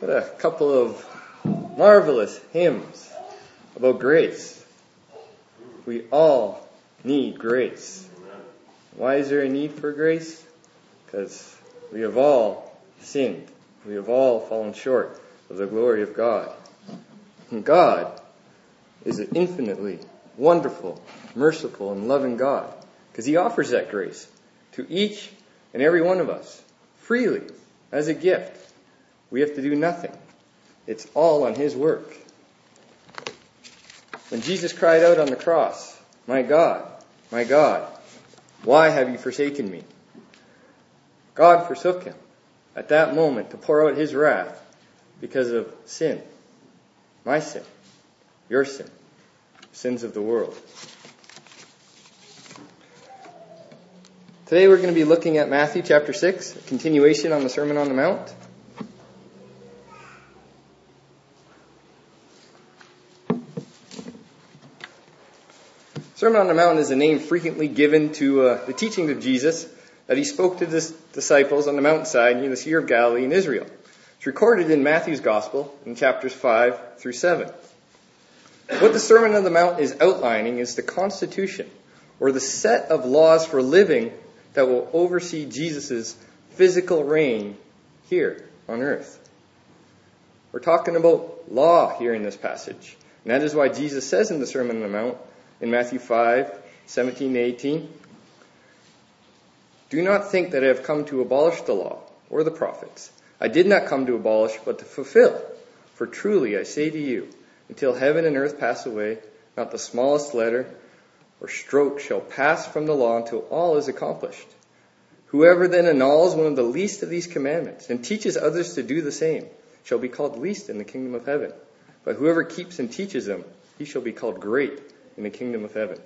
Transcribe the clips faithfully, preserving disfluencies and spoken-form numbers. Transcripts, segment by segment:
What a couple of marvelous hymns about grace. We all need grace. Why is there a need for grace? Because we have all sinned. We have all fallen short of the glory of God. And God is an infinitely wonderful, merciful, and loving God, because He offers that grace to each and every one of us freely as a gift. We have to do nothing. It's all on His work. When Jesus cried out on the cross, "My God, my God, why have you forsaken me?" God forsook Him at that moment to pour out His wrath because of sin. My sin, your sin, sins of the world. Today we're going to be looking at Matthew chapter six, a continuation on the Sermon on the Mount. Sermon on the Mount is a name frequently given to uh, the teaching of Jesus that He spoke to His disciples on the mountainside near the Sea of Galilee in Israel. It's recorded in Matthew's Gospel in chapters five through seven. What the Sermon on the Mount is outlining is the constitution, or the set of laws for living that will oversee Jesus' physical reign here on earth. We're talking about law here in this passage. And that is why Jesus says in the Sermon on the Mount, in Matthew five, seventeen to eighteen, "Do not think that I have come to abolish the law or the prophets. I did not come to abolish, but to fulfill. For truly I say to you, until heaven and earth pass away, not the smallest letter or stroke shall pass from the law until all is accomplished. Whoever then annuls one of the least of these commandments and teaches others to do the same shall be called least in the kingdom of heaven. But whoever keeps and teaches them, he shall be called great in the kingdom of heaven."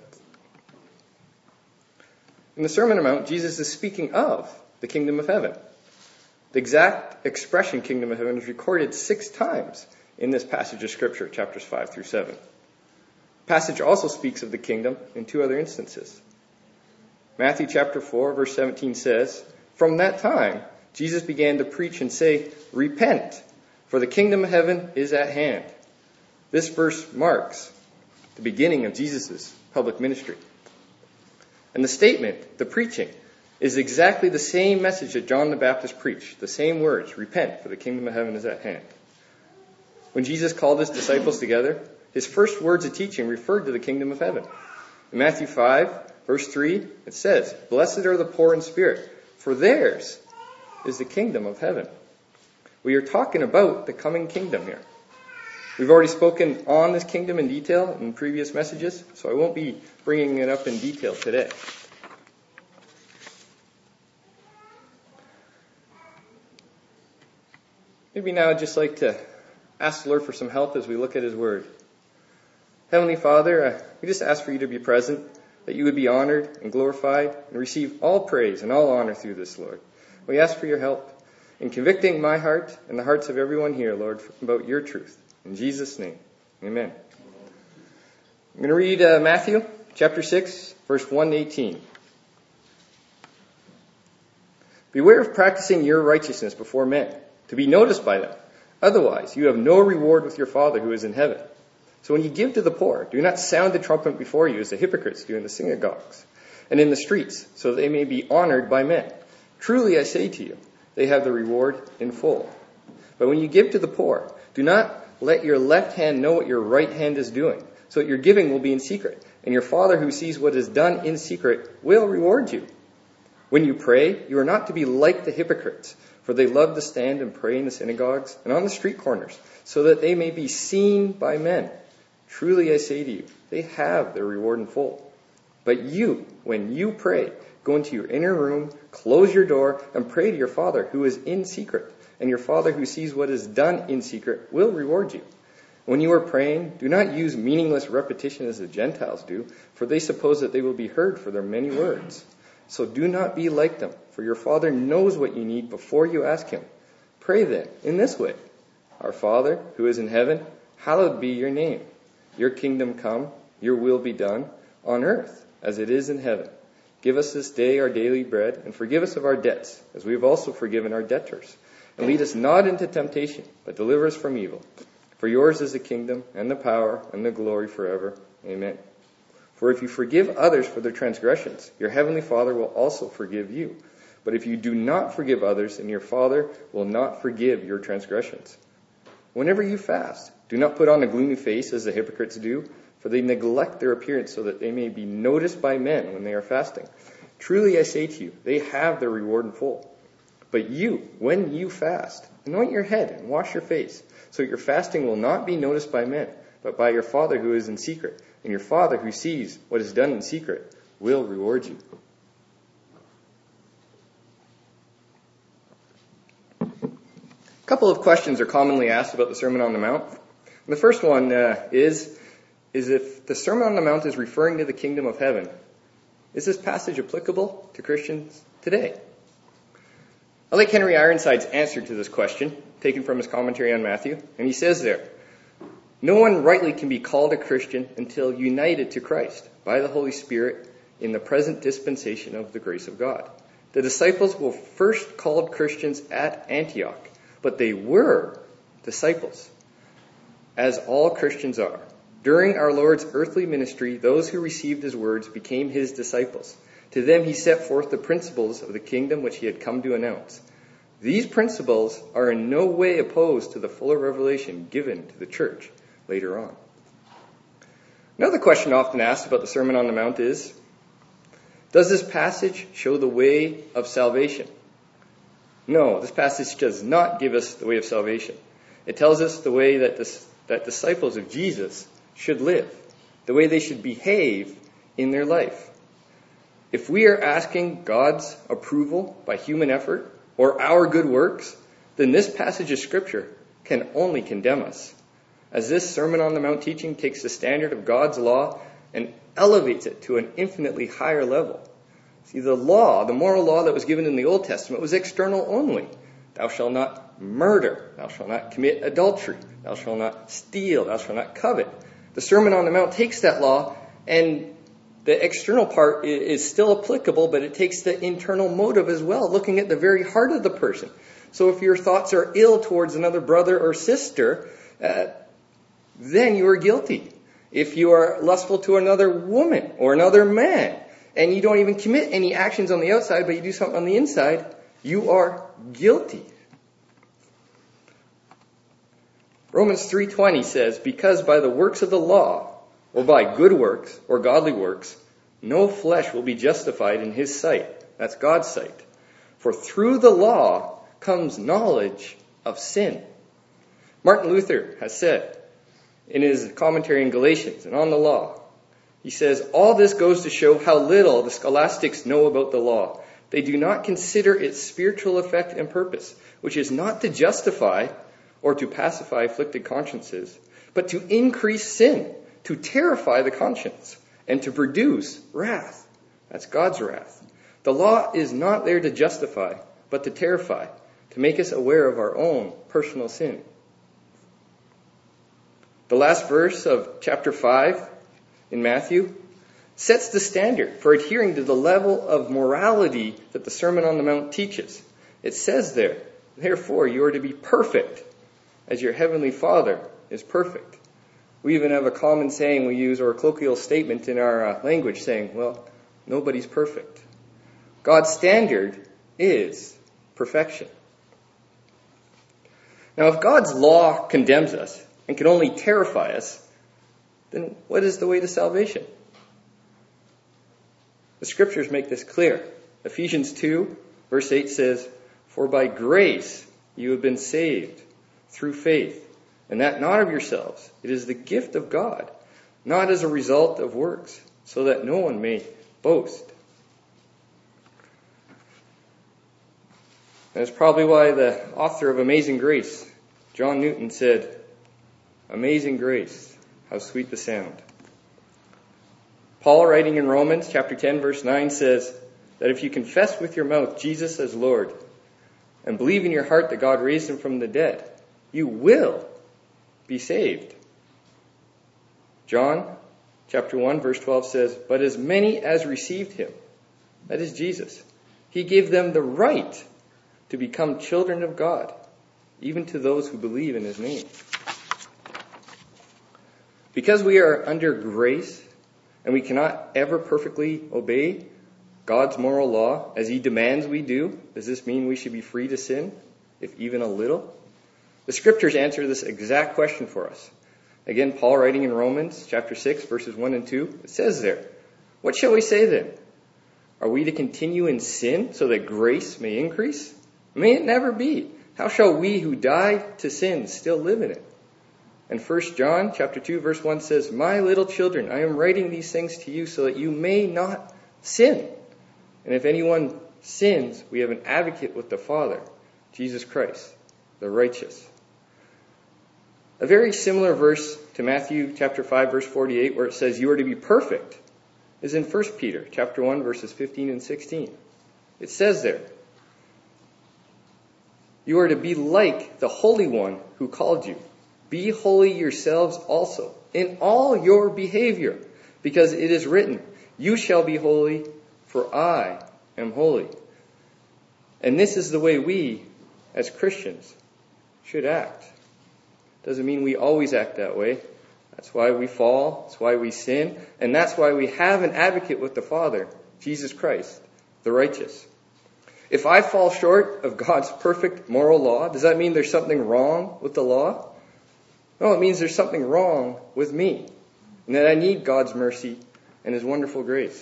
In the Sermon on the Mount, Jesus is speaking of the kingdom of heaven. The exact expression kingdom of heaven is recorded six times in this passage of Scripture, chapters five through seven. The passage also speaks of the kingdom in two other instances. Matthew chapter four, verse seventeen says, "From that time, Jesus began to preach and say, 'Repent, for the kingdom of heaven is at hand.'" This verse marks the beginning of Jesus' public ministry. And the statement, the preaching, is exactly the same message that John the Baptist preached. The same words, "Repent, for the kingdom of heaven is at hand." When Jesus called His disciples together, His first words of teaching referred to the kingdom of heaven. In Matthew five, verse three, it says, "Blessed are the poor in spirit, for theirs is the kingdom of heaven." We are talking about the coming kingdom here. We've already spoken on this kingdom in detail in previous messages, so I won't be bringing it up in detail today. Maybe now I'd just like to ask the Lord for some help as we look at His Word. Heavenly Father, uh, we just ask for You to be present, that You would be honored and glorified and receive all praise and all honor through this, Lord. We ask for Your help in convicting my heart and the hearts of everyone here, Lord, about Your truth. In Jesus' name, amen. I'm going to read uh, Matthew chapter six, verse one to eighteen. "Beware of practicing your righteousness before men, to be noticed by them. Otherwise, you have no reward with your Father who is in heaven. So when you give to the poor, do not sound the trumpet before you as the hypocrites do in the synagogues and in the streets, so that they may be honored by men. Truly I say to you, they have the reward in full. But when you give to the poor, do not let your left hand know what your right hand is doing, so that your giving will be in secret, and your Father who sees what is done in secret will reward you. When you pray, you are not to be like the hypocrites, for they love to stand and pray in the synagogues and on the street corners, so that they may be seen by men. Truly I say to you, they have their reward in full. But you, when you pray, go into your inner room, close your door, and pray to your Father who is in secret. And your Father who sees what is done in secret will reward you. When you are praying, do not use meaningless repetition as the Gentiles do, for they suppose that they will be heard for their many words. So do not be like them, for your Father knows what you need before you ask Him. Pray then in this way: Our Father who is in heaven, hallowed be your name. Your kingdom come, your will be done, on earth as it is in heaven. Give us this day our daily bread, and forgive us of our debts, as we have also forgiven our debtors. And lead us not into temptation, but deliver us from evil. For yours is the kingdom, and the power, and the glory forever. Amen. For if you forgive others for their transgressions, your heavenly Father will also forgive you. But if you do not forgive others, then your Father will not forgive your transgressions. Whenever you fast, do not put on a gloomy face as the hypocrites do, for they neglect their appearance so that they may be noticed by men when they are fasting. Truly I say to you, they have their reward in full. But you, when you fast, anoint your head and wash your face, so that your fasting will not be noticed by men, but by your Father who is in secret. And your Father who sees what is done in secret will reward you. A couple of questions are commonly asked about the Sermon on the Mount. And the first one uh, is, is if the Sermon on the Mount is referring to the kingdom of heaven, is this passage applicable to Christians today? I like Henry Ironside's answer to this question, taken from his commentary on Matthew. And he says there, no one rightly can be called a Christian until united to Christ by the Holy Spirit in the present dispensation of the grace of God. The disciples were first called Christians at Antioch, but they were disciples, as all Christians are. During our Lord's earthly ministry, those who received his words became his disciples. To them he set forth the principles of the kingdom which he had come to announce. These principles are in no way opposed to the fuller revelation given to the church later on. Another question often asked about the Sermon on the Mount is, does this passage show the way of salvation? No, this passage does not give us the way of salvation. It tells us the way that, this, that disciples of Jesus should live, the way they should behave in their life. If we are asking God's approval by human effort or our good works, then this passage of Scripture can only condemn us, as this Sermon on the Mount teaching takes the standard of God's law and elevates it to an infinitely higher level. See, the law, the moral law that was given in the Old Testament was external only. Thou shalt not murder. Thou shalt not commit adultery. Thou shalt not steal. Thou shalt not covet. The Sermon on the Mount takes that law, and the external part is still applicable, but it takes the internal motive as well, looking at the very heart of the person. So if your thoughts are ill towards another brother or sister, uh, then you are guilty. If you are lustful to another woman or another man, and you don't even commit any actions on the outside, but you do something on the inside, you are guilty. Romans three twenty says, because by the works of the law, or by good works or godly works, no flesh will be justified in his sight. That's God's sight. For through the law comes knowledge of sin. Martin Luther has said in his commentary in Galatians and on the law, he says, all this goes to show how little the scholastics know about the law. They do not consider its spiritual effect and purpose, which is not to justify or to pacify afflicted consciences, but to increase sin, to terrify the conscience, and to produce wrath. That's God's wrath. The law is not there to justify, but to terrify, to make us aware of our own personal sin. The last verse of chapter five in Matthew sets the standard for adhering to the level of morality that the Sermon on the Mount teaches. It says there, therefore you are to be perfect as your heavenly Father is perfect. We even have a common saying we use, or a colloquial statement in our uh, language saying, well, nobody's perfect. God's standard is perfection. Now, if God's law condemns us and can only terrify us, then what is the way to salvation? The Scriptures make this clear. Ephesians two, verse eight says, for by grace you have been saved through faith, and that not of yourselves. It is the gift of God, not as a result of works, so that no one may boast. That's probably why the author of Amazing Grace, John Newton, said, amazing grace, how sweet the sound. Paul, writing in Romans chapter ten, verse nine, says that if you confess with your mouth Jesus as Lord and believe in your heart that God raised him from the dead, you will be saved. John chapter one, verse twelve says, but as many as received him, that is Jesus, he gave them the right to become children of God, even to those who believe in his name. Because we are under grace and we cannot ever perfectly obey God's moral law as he demands we do, does this mean we should be free to sin, if even a little? The scriptures answer this exact question for us. Again, Paul writing in Romans chapter six, verses one and two, it says there, "What shall we say then? Are we to continue in sin so that grace may increase? May it never be. How shall we who died to sin still live in it?" And First John chapter two, verse one says, "My little children, I am writing these things to you so that you may not sin. And if anyone sins, we have an advocate with the Father, Jesus Christ, the righteous." A very similar verse to Matthew chapter five, verse forty-eight, where it says, "You are to be perfect," is in First Peter chapter one, verses fifteen and sixteen. It says there, "You are to be like the Holy One who called you. Be holy yourselves also in all your behavior, because it is written, 'You shall be holy, for I am holy.'" And this is the way we, as Christians, should act. Doesn't mean we always act that way. That's why we fall. That's why we sin. And that's why we have an advocate with the Father, Jesus Christ, the righteous. If I fall short of God's perfect moral law, does that mean there's something wrong with the law? No, it means there's something wrong with me, and that I need God's mercy and his wonderful grace.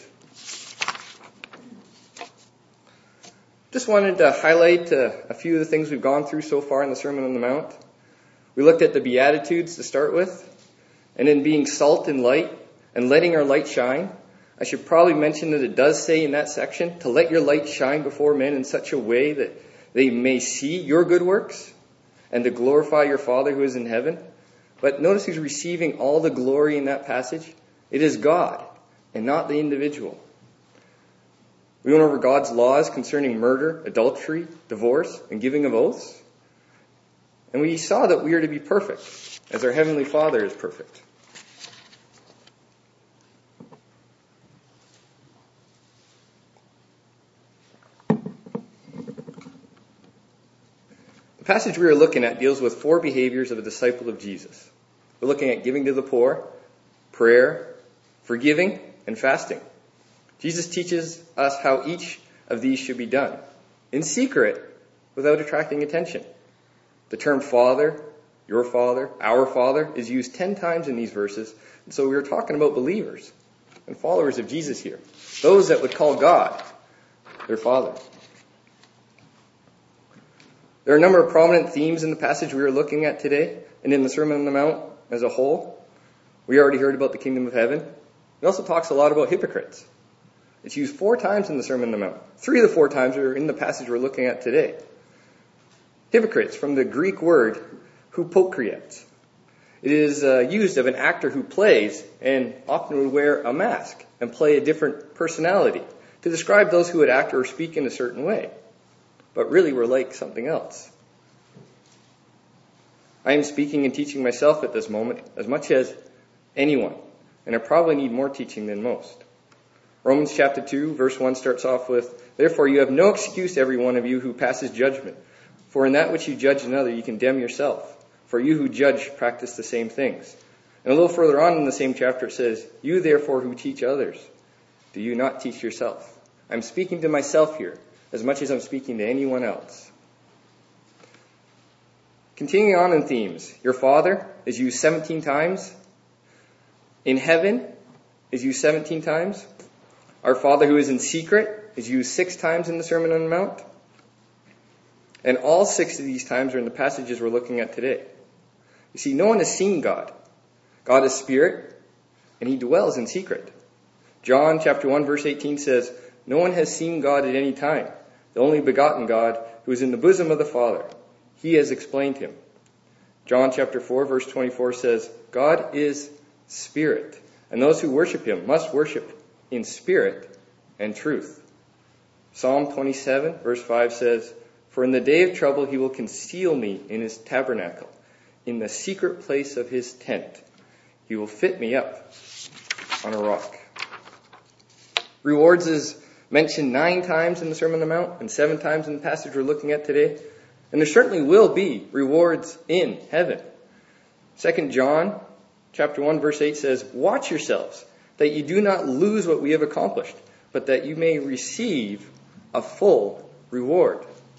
Just wanted to highlight uh, a few of the things we've gone through so far in the Sermon on the Mount. We looked at the Beatitudes to start with, and in being salt and light and letting our light shine. I should probably mention that it does say in that section to let your light shine before men in such a way that they may see your good works and to glorify your Father who is in heaven. But notice who's receiving all the glory in that passage. It is God and not the individual. We went over God's laws concerning murder, adultery, divorce, and giving of oaths. And we saw that we are to be perfect, as our Heavenly Father is perfect. The passage we are looking at deals with four behaviors of a disciple of Jesus. We're looking at giving to the poor, prayer, forgiving, and fasting. Jesus teaches us how each of these should be done, in secret, without attracting attention. The term Father, your Father, our Father is used ten times in these verses. And so we are talking about believers and followers of Jesus here. Those that would call God their Father. There are a number of prominent themes in the passage we are looking at today and in the Sermon on the Mount as a whole. We already heard about the kingdom of heaven. It also talks a lot about hypocrites. It's used four times in the Sermon on the Mount. Three of the four times are in the passage we're looking at today. Hypocrites, from the Greek word hypocrites. It is uh, used of an actor who plays and often would wear a mask and play a different personality to describe those who would act or speak in a certain way, but really were like something else. I am speaking and teaching myself at this moment as much as anyone, and I probably need more teaching than most. Romans chapter two, verse one starts off with, "Therefore you have no excuse, every one of you who passes judgment. For in that which you judge another, you condemn yourself. For you who judge practice the same things." And a little further on in the same chapter it says, "You therefore who teach others, do you not teach yourself?" I'm speaking to myself here as much as I'm speaking to anyone else. Continuing on in themes, your Father is used seventeen times. In heaven is used seventeen times. Our Father who is in secret is used six times in the Sermon on the Mount. And all six of these times are in the passages we're looking at today. You see, no one has seen God. God is spirit, and he dwells in secret. John chapter one, verse eighteen says, "No one has seen God at any time. The only begotten God who is in the bosom of the Father. He has explained him." John chapter four, verse twenty-four says, "God is spirit, and those who worship him must worship in spirit and truth." Psalm twenty-seven, verse five says, "For in the day of trouble he will conceal me in his tabernacle. In the secret place of his tent, he will fit me up on a rock." Rewards is mentioned nine times in the Sermon on the Mount and seven times in the passage we're looking at today. And there certainly will be rewards in heaven. Second John chapter one verse eight says, "Watch yourselves, that you do not lose what we have accomplished, but that you may receive a full reward."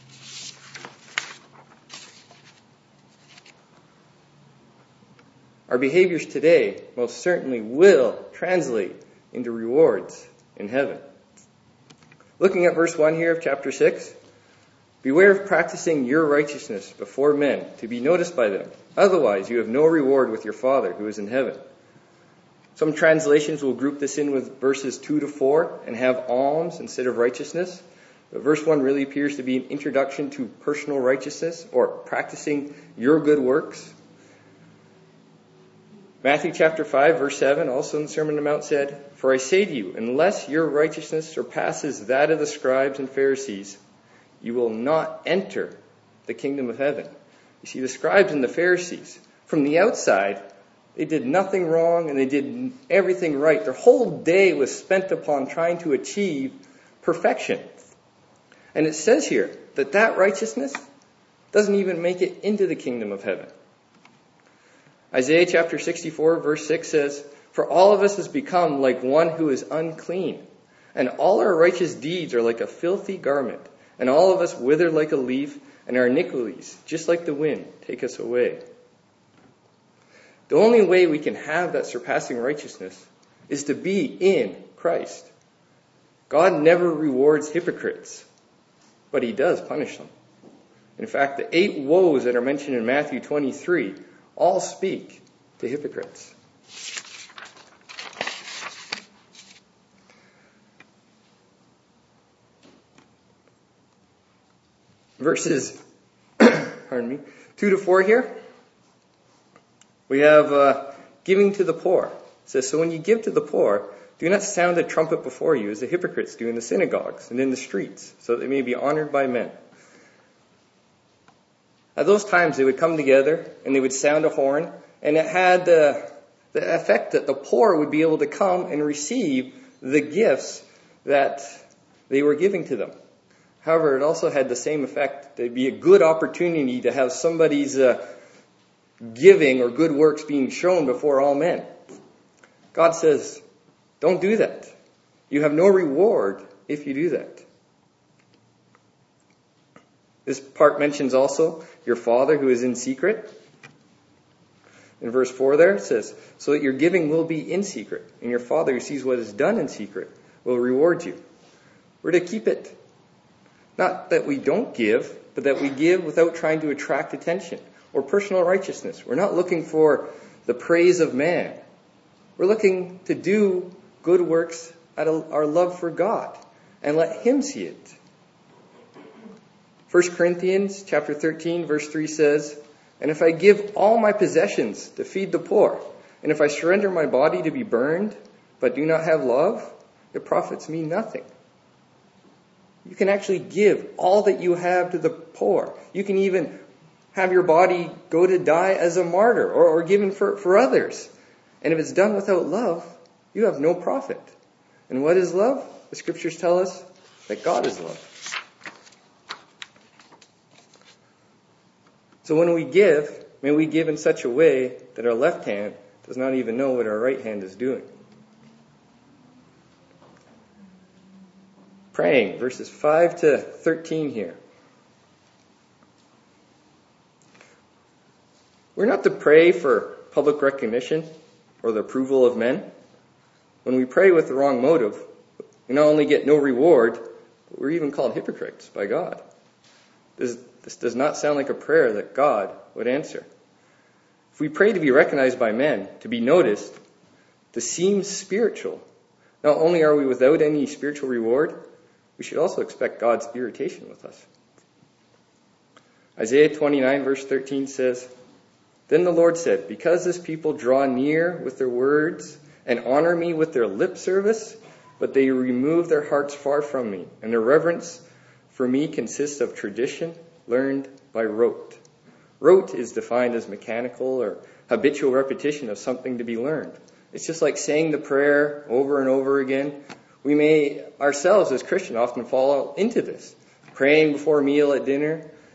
Our behaviors today most certainly will translate into rewards in heaven. Looking at verse one here of chapter six, "Beware of practicing your righteousness before men to be noticed by them. Otherwise you have no reward with your Father who is in heaven." Some translations will group this in with verses two to four and have alms instead of righteousness. But verse one really appears to be an introduction to personal righteousness or practicing your good works. Matthew chapter five verse seven, also in the Sermon on the Mount, said, "For I say to you, unless your righteousness surpasses that of the scribes and Pharisees, you will not enter the kingdom of heaven." You see, the scribes and the Pharisees, from the outside, they did nothing wrong and they did everything right. Their whole day was spent upon trying to achieve perfection. And it says here that that righteousness doesn't even make it into the kingdom of heaven. Isaiah chapter sixty-four verse six says, "For all of us has become like one who is unclean, and all our righteous deeds are like a filthy garment, and all of us wither like a leaf, and our iniquities, just like the wind, take us away." The only way we can have that surpassing righteousness is to be in Christ. God never rewards hypocrites, but he does punish them. In fact, the eight woes that are mentioned in Matthew twenty-three all speak to hypocrites. Verses pardon me, two to four here, we have uh, giving to the poor. It says, "So when you give to the poor, do not sound a trumpet before you, as the hypocrites do in the synagogues and in the streets, so that they may be honored by men." At those times, they would come together and they would sound a horn, and it had the, the effect that the poor would be able to come and receive the gifts that they were giving to them. However, it also had the same effect. There'd be a good opportunity to have somebody's uh, giving or good works being shown before all men. God says, don't do that. You have no reward if you do that. This part mentions also your Father who is in secret. In verse four there it says, "So that your giving will be in secret, and your Father who sees what is done in secret will reward you." We're to keep it. Not that we don't give, but that we give without trying to attract attention or personal righteousness. We're not looking for the praise of man. We're looking to do good works out of our love for God and let him see it. First Corinthians chapter thirteen verse three says, "And if I give all my possessions to feed the poor, and if I surrender my body to be burned, but do not have love, it profits me nothing." You can actually give all that you have to the poor. You can even have your body go to die as a martyr or, or given for, for others. And if it's done without love, you have no profit. And what is love? The scriptures tell us that God is love. So when we give, may we give in such a way that our left hand does not even know what our right hand is doing. Praying, verses five to thirteen here. We're not to pray for public recognition or the approval of men. When we pray with the wrong motive, we not only get no reward, but we're even called hypocrites by God. This, this does not sound like a prayer that God would answer. If we pray to be recognized by men, to be noticed, to seem spiritual, not only are we without any spiritual reward, we should also expect God's irritation with us. Isaiah twenty-nine verse thirteen says, "Then the Lord said, because this people draw near with their words and honor me with their lip service, but they remove their hearts far from me, and their reverence for me consists of tradition learned by rote." Rote is defined as mechanical or habitual repetition of something to be learned. It's just like saying the prayer over and over again. We may ourselves as Christians often fall into this. Praying before a meal at dinner,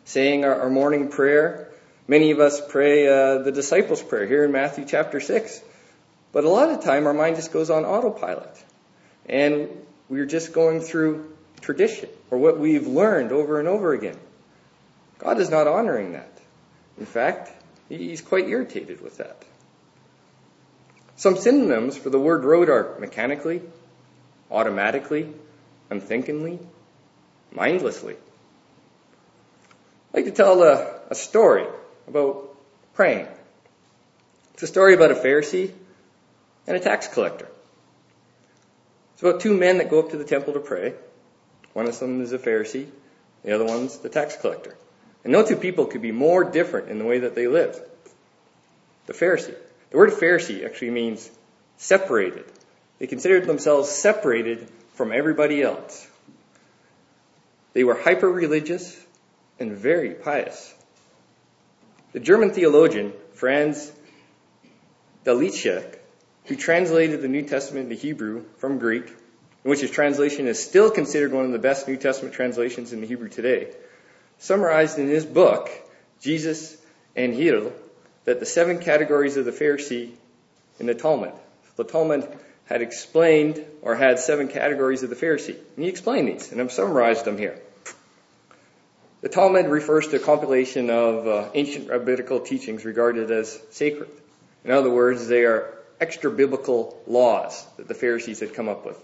saying our, our morning prayer. Many of us pray uh, the disciples' prayer here in Matthew chapter six. But a lot of the time our mind just goes on autopilot. And we're just going through tradition or what we've learned over and over again. God is not honoring that. In fact, he's quite irritated with that. Some synonyms for the word rote are mechanically, automatically, unthinkingly, mindlessly. I'd like to tell a, a story about praying. It's a story about a Pharisee and a tax collector. It's about two men that go up to the temple to pray. One of them is a Pharisee, the other one's the tax collector. And no two people could be more different in the way that they live. The Pharisee. The word Pharisee actually means separated. They considered themselves separated from everybody else. They were hyper-religious and very pious. The German theologian Franz Delitzsch, who translated the New Testament into Hebrew from Greek, in which his translation is still considered one of the best New Testament translations in the Hebrew today, summarized in his book, Jesus and Hillel, that the seven categories of the Pharisee in the Talmud. The Talmud had explained or had seven categories of the Pharisee. And he explained these, and I've summarized them here. The Talmud refers to a compilation of uh, ancient rabbinical teachings regarded as sacred. In other words, they are extra-biblical laws that the Pharisees had come up with.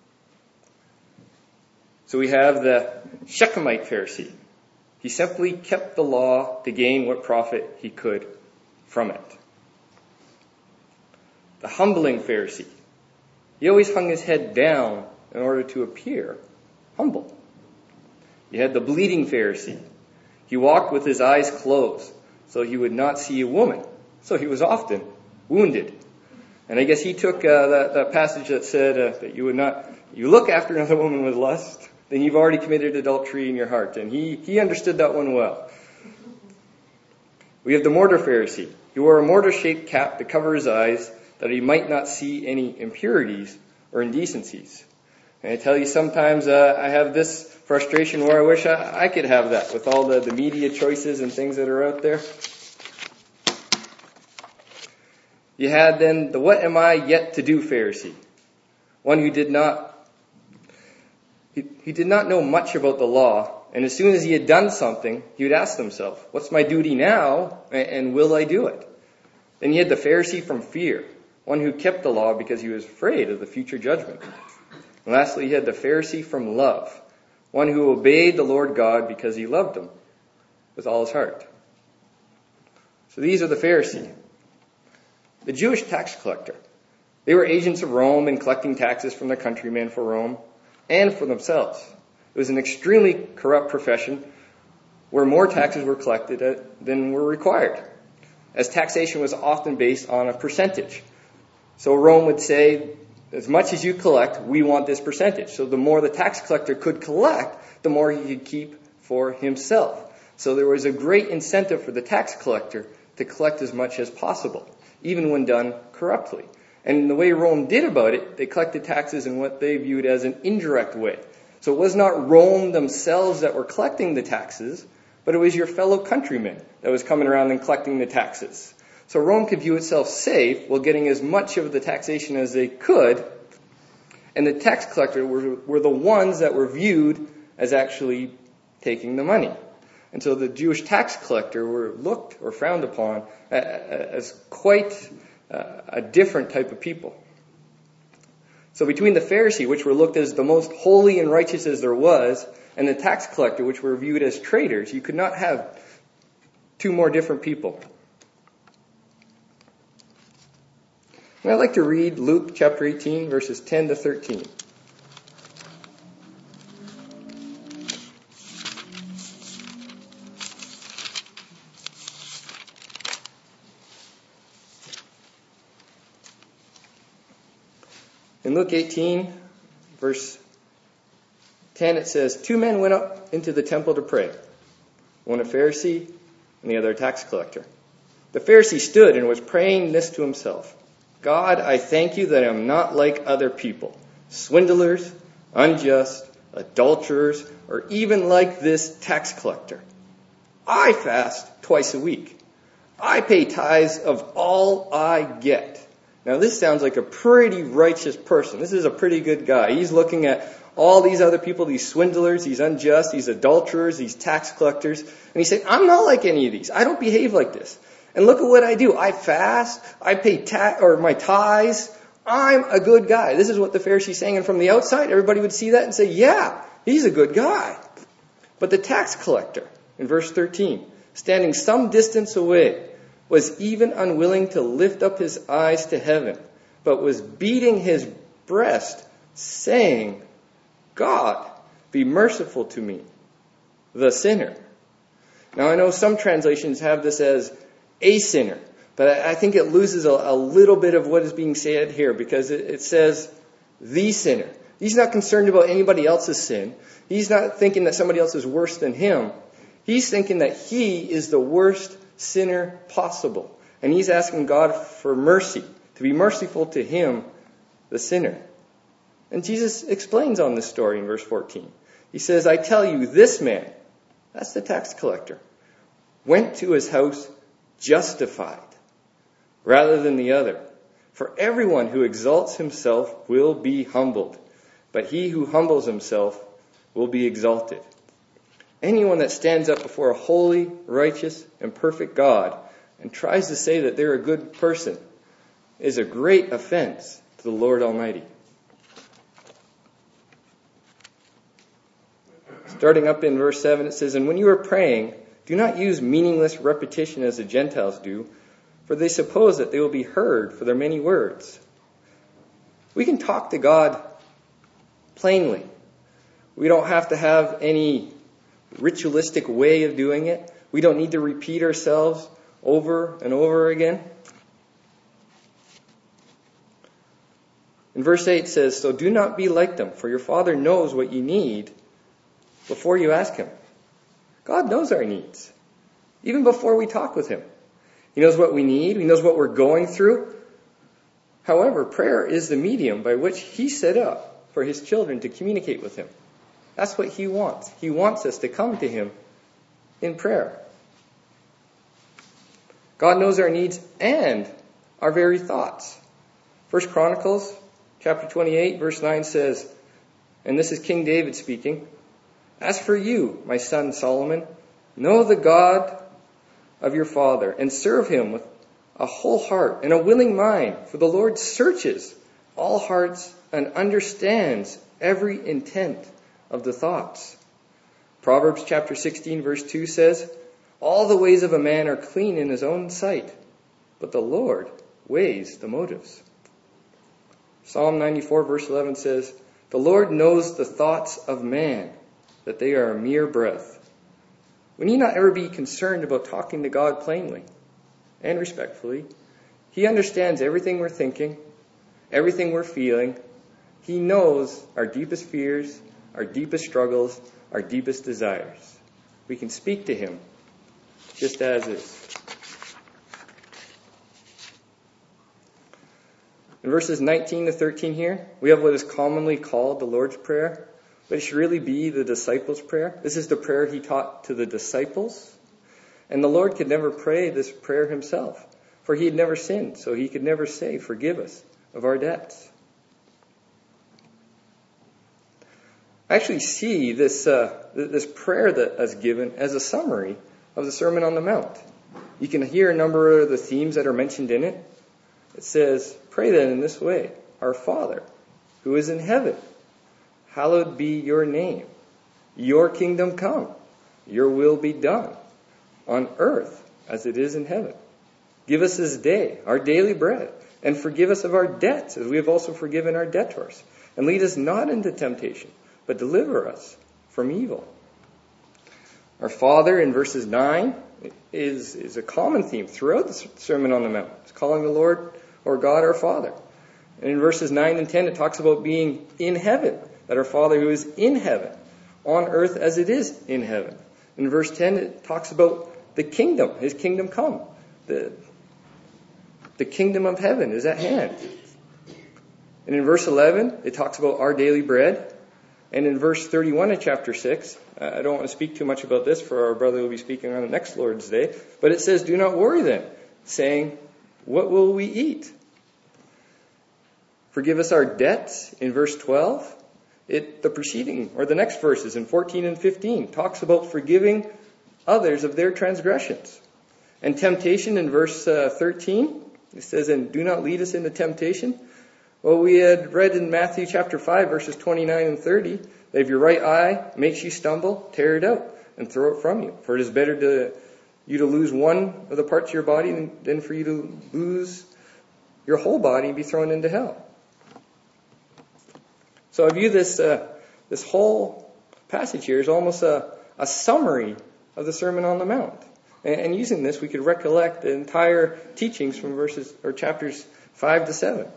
So we have the Shechemite Pharisee. He simply kept the law to gain what profit he could from it. The humbling Pharisee. He always hung his head down in order to appear humble. You had the bleeding Pharisee. He walked with his eyes closed so he would not see a woman. So he was often wounded. And I guess he took uh, that, that passage that said uh, that you would not, you look after another woman with lust, then you've already committed adultery in your heart. And he, he understood that one well. We have the mortar Pharisee. He wore a mortar-shaped cap to cover his eyes that he might not see any impurities or indecencies. And I tell you, sometimes uh, I have this frustration where I wish I, I could have that with all the, the media choices and things that are out there. You had then the what am I yet to do Pharisee. One who did not, he, he did not know much about the law. And as soon as he had done something, he would ask himself, what's my duty now, and, and will I do it? Then you had the Pharisee from fear, one who kept the law because he was afraid of the future judgment. And lastly, he had the Pharisee from love, one who obeyed the Lord God because he loved him with all his heart. So these are the Pharisee. The Jewish tax collector. They were agents of Rome and collecting taxes from their countrymen for Rome and for themselves. It was an extremely corrupt profession where more taxes were collected than were required, as taxation was often based on a percentage. So Rome would say, as much as you collect, we want this percentage. So the more the tax collector could collect, the more he could keep for himself. So there was a great incentive for the tax collector to collect as much as possible, even when done corruptly. And the way Rome did about it, they collected taxes in what they viewed as an indirect way. So it was not Rome themselves that were collecting the taxes, but it was your fellow countrymen that was coming around and collecting the taxes. So Rome could view itself safe while getting as much of the taxation as they could, and the tax collectors were, were the ones that were viewed as actually taking the money. And so the Jewish tax collector were looked or frowned upon as quite a different type of people. So between the Pharisee, which were looked as the most holy and righteous as there was, and the tax collector, which were viewed as traitors, you could not have two more different people. And I'd like to read Luke chapter eighteen, verses ten to thirteen. In Luke eighteen, verse ten, it says, two men went up into the temple to pray, one a Pharisee and the other a tax collector. The Pharisee stood and was praying this to himself: God, I thank you that I am not like other people, swindlers, unjust, adulterers, or even like this tax collector. I fast twice a week. I pay tithes of all I get. Now this sounds like a pretty righteous person. This is a pretty good guy. He's looking at all these other people, these swindlers, these unjust, these adulterers, these tax collectors. And he's saying, I'm not like any of these. I don't behave like this. And look at what I do. I fast. I pay tax or my tithes. I'm a good guy. This is what the Pharisee's saying. And from the outside, everybody would see that and say, yeah, he's a good guy. But the tax collector, in verse thirteen, standing some distance away, was even unwilling to lift up his eyes to heaven, but was beating his breast, saying, God, be merciful to me, the sinner. Now I know some translations have this as a sinner, but I think it loses a, a little bit of what is being said here, because it, it says the sinner. He's not concerned about anybody else's sin. He's not thinking that somebody else is worse than him. He's thinking that he is the worst sinner possible. And he's asking God for mercy, to be merciful to him, the sinner. And Jesus explains on this story in verse fourteen. He says, I tell you, this man, that's the tax collector, went to his house justified rather than the other. For everyone who exalts himself will be humbled, but he who humbles himself will be exalted. Anyone that stands up before a holy, righteous, and perfect God and tries to say that they're a good person is a great offense to the Lord Almighty. Starting up in verse seven, it says, And when you are praying, do not use meaningless repetition as the Gentiles do, for they suppose that they will be heard for their many words. We can talk to God plainly. We don't have to have any ritualistic way of doing it. We don't need to repeat ourselves over and over again. In verse eight it says, So do not be like them, for your Father knows what you need before you ask Him. God knows our needs, even before we talk with Him. He knows what we need. He knows what we're going through. However, prayer is the medium by which He set up for His children to communicate with Him. That's what He wants. He wants us to come to Him in prayer. God knows our needs and our very thoughts. First Chronicles chapter twenty-eight verse nine says, and this is King David speaking, As for you, my son Solomon, know the God of your father and serve Him with a whole heart and a willing mind, for the Lord searches all hearts and understands every intent of the thoughts. Proverbs chapter sixteen verse two says, All the ways of a man are clean in his own sight, but the Lord weighs the motives. Psalm ninety-four verse eleven says, The Lord knows the thoughts of man, that they are a mere breath. We need not ever be concerned about talking to God plainly and respectfully. He understands everything we're thinking, everything we're feeling. He knows our deepest fears, our deepest struggles, our deepest desires. We can speak to Him just as is. In verses nineteen to thirteen here, we have what is commonly called the Lord's Prayer, but it should really be the disciples' prayer. This is the prayer He taught to the disciples. And the Lord could never pray this prayer Himself, for He had never sinned, so He could never say, Forgive us of our debts. I actually see this uh, this prayer that is given as a summary of the Sermon on the Mount. You can hear a number of the themes that are mentioned in it. It says, Pray then in this way, Our Father, who is in heaven, hallowed be your name. Your kingdom come. Your will be done on earth as it is in heaven. Give us this day our daily bread, and forgive us of our debts as we have also forgiven our debtors. And lead us not into temptation, but deliver us from evil. Our Father in verses nine is, is a common theme throughout the Sermon on the Mount. It's calling the Lord or God our Father. And in verses nine and ten it talks about being in heaven, that our Father who is in heaven, on earth as it is in heaven. In verse ten it talks about the kingdom, His kingdom come. The, the kingdom of heaven is at hand. And in verse eleven it talks about our daily bread. And in verse thirty-one of chapter six, I don't want to speak too much about this, for our brother will be speaking on the next Lord's Day, but it says, do not worry then, saying, what will we eat? Forgive us our debts in verse twelve. It, the preceding, or the next verses in fourteen and fifteen, talks about forgiving others of their transgressions. And temptation in verse uh, thirteen, it says, and do not lead us into temptation. Well, we had read in Matthew chapter five, verses twenty-nine and thirty, that if your right eye makes you stumble, tear it out and throw it from you. For it is better to you to lose one of the parts of your body than, than for you to lose your whole body and be thrown into hell. So I view this uh, this whole passage here as almost a, a summary of the Sermon on the Mount. And, and using this, we could recollect the entire teachings from verses or chapters five to seven.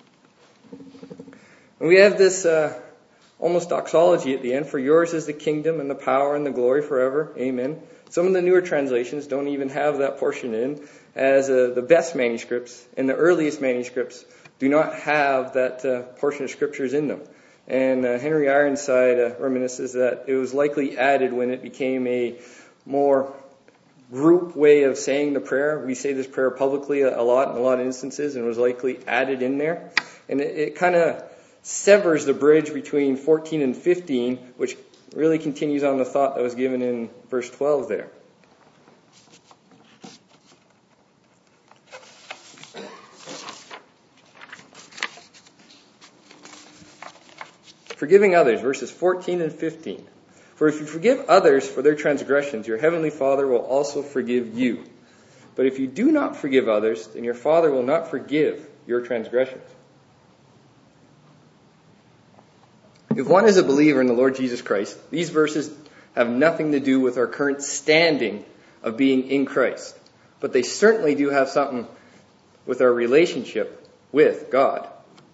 And we have this uh, almost doxology at the end. For yours is the kingdom and the power and the glory forever. Amen. Some of the newer translations don't even have that portion in, as uh, the best manuscripts and the earliest manuscripts do not have that uh, portion of scriptures in them. And uh, Henry Ironside uh, reminisces that it was likely added when it became a more group way of saying the prayer. We say this prayer publicly a, a lot in a lot of instances, and it was likely added in there. And it, it kind of severs the bridge between fourteen and fifteen, which really continues on the thought that was given in verse twelve there. Forgiving others, verses fourteen and fifteen. For if you forgive others for their transgressions, your heavenly Father will also forgive you. But if you do not forgive others, then your Father will not forgive your transgressions. If one is a believer in the Lord Jesus Christ, these verses have nothing to do with our current standing of being in Christ. But they certainly do have something with our relationship with God.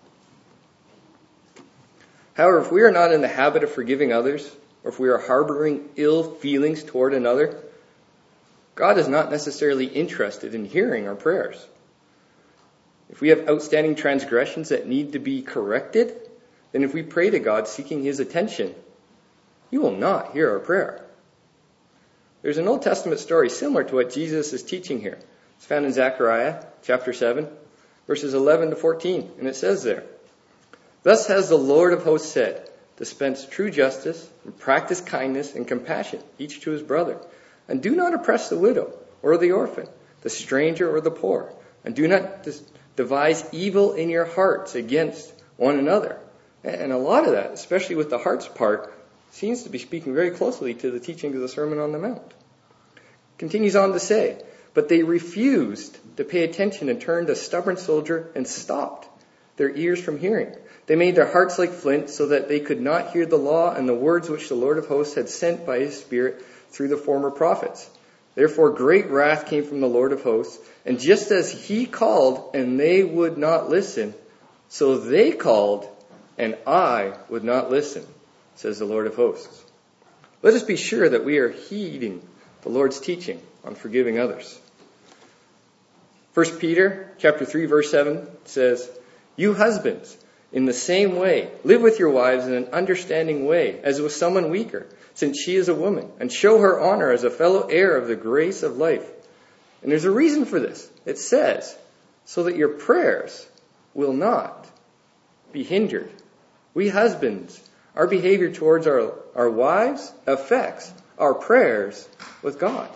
However, if we are not in the habit of forgiving others, or if we are harboring ill feelings toward another, God is not necessarily interested in hearing our prayers. If we have outstanding transgressions that need to be corrected, then if we pray to God seeking His attention, He will not hear our prayer. There's an Old Testament story similar to what Jesus is teaching here. It's found in Zechariah chapter seven, verses eleven to fourteen, and it says there, thus has the Lord of hosts said, dispense true justice and practice kindness and compassion, each to his brother. And do not oppress the widow or the orphan, the stranger or the poor. And do not dis- devise evil in your hearts against one another. And a lot of that, especially with the hearts part, seems to be speaking very closely to the teaching of the Sermon on the Mount. Continues on to say, but they refused to pay attention and turned a stubborn soldier and stopped their ears from hearing. They made their hearts like flint so that they could not hear the law and the words which the Lord of hosts had sent by His Spirit through the former prophets. Therefore great wrath came from the Lord of hosts, and just as He called and they would not listen, so they called and I would not listen, says the Lord of hosts. Let us be sure that we are heeding the Lord's teaching on forgiving others. First Peter chapter three verse seven says, you husbands, in the same way, live with your wives in an understanding way, as with someone weaker, since she is a woman, and show her honor as a fellow heir of the grace of life. And there's a reason for this. It says, so that your prayers will not be hindered. We husbands, our behavior towards our, our wives affects our prayers with God.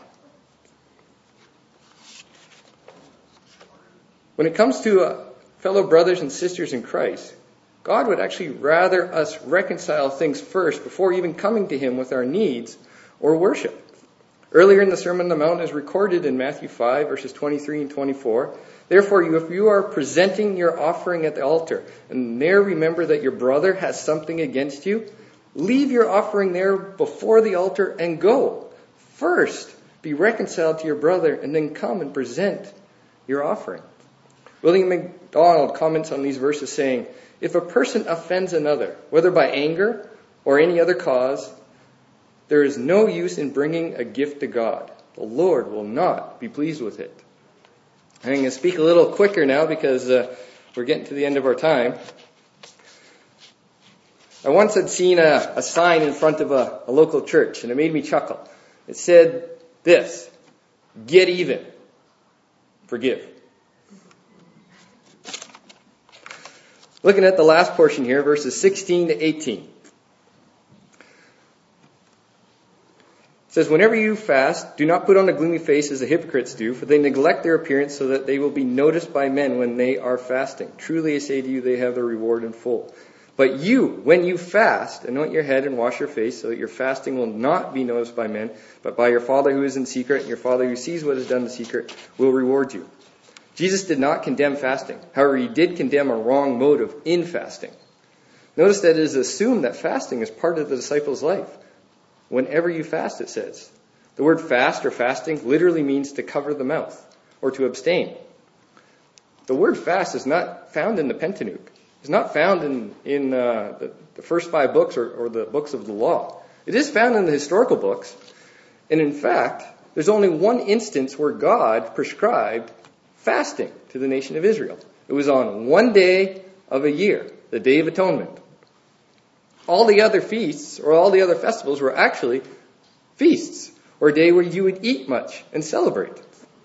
When it comes to uh, fellow brothers and sisters in Christ, God would actually rather us reconcile things first before even coming to Him with our needs or worship. Earlier in the Sermon on the Mount is recorded in Matthew five, verses twenty-three and twenty-four. Therefore, you, if you are presenting your offering at the altar, and there remember that your brother has something against you, leave your offering there before the altar and go. First, be reconciled to your brother, and then come and present your offering. William MacDonald comments on these verses saying, if a person offends another, whether by anger or any other cause, there is no use in bringing a gift to God. The Lord will not be pleased with it. I'm going to speak a little quicker now because uh, we're getting to the end of our time. I once had seen a, a sign in front of a, a local church, and it made me chuckle. It said this: "Get even. Forgive." Looking at the last portion here, verses sixteen to eighteen. It says, "Whenever you fast, do not put on a gloomy face as the hypocrites do, for they neglect their appearance so that they will be noticed by men when they are fasting. Truly I say to you, they have their reward in full. But you, when you fast, anoint your head and wash your face, so that your fasting will not be noticed by men, but by your Father who is in secret, and your Father who sees what is done in secret will reward you." Jesus did not condemn fasting. However, he did condemn a wrong motive in fasting. Notice that it is assumed that fasting is part of the disciples' life. Whenever you fast, it says. The word fast or fasting literally means to cover the mouth or to abstain. The word fast is not found in the Pentateuch. It's not found in, in uh, the, the first five books or, or the books of the law. It is found in the historical books. And in fact, there's only one instance where God prescribed fasting to the nation of Israel. It was on one day of a year, the Day of Atonement. All the other feasts or all the other festivals were actually feasts, or a day where you would eat much and celebrate.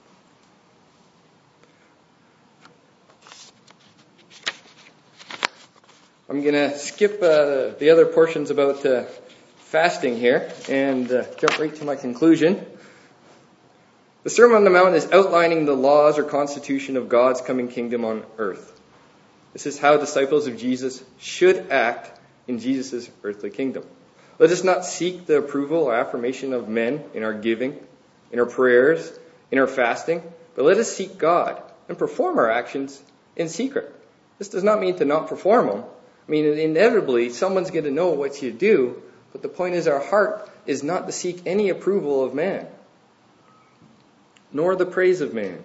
I'm going to skip uh, the other portions about uh, fasting here and uh, jump right to my conclusion. The Sermon on the Mount is outlining the laws or constitution of God's coming kingdom on earth. This is how disciples of Jesus should act in Jesus' earthly kingdom. Let us not seek the approval or affirmation of men in our giving, in our prayers, in our fasting, but let us seek God and perform our actions in secret. This does not mean to not perform them. I mean, inevitably, someone's going to know what you do, but the point is our heart is not to seek any approval of man, nor the praise of man.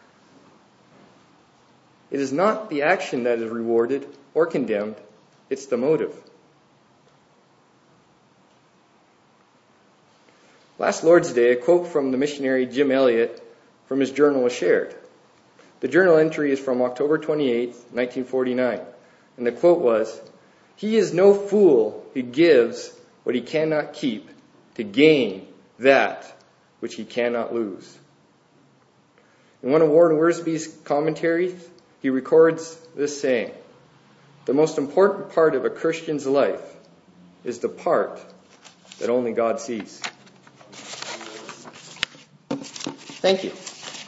It is not the action that is rewarded or condemned, it's the motive. Last Lord's Day, a quote from the missionary Jim Elliot from his journal was shared. The journal entry is from October twenty-eighth, nineteen forty-nine. And the quote was, "He is no fool who gives what he cannot keep to gain that which he cannot lose." In one of Warren Wiersbe's commentaries, he records this saying: "The most important part of a Christian's life is the part that only God sees." Thank you.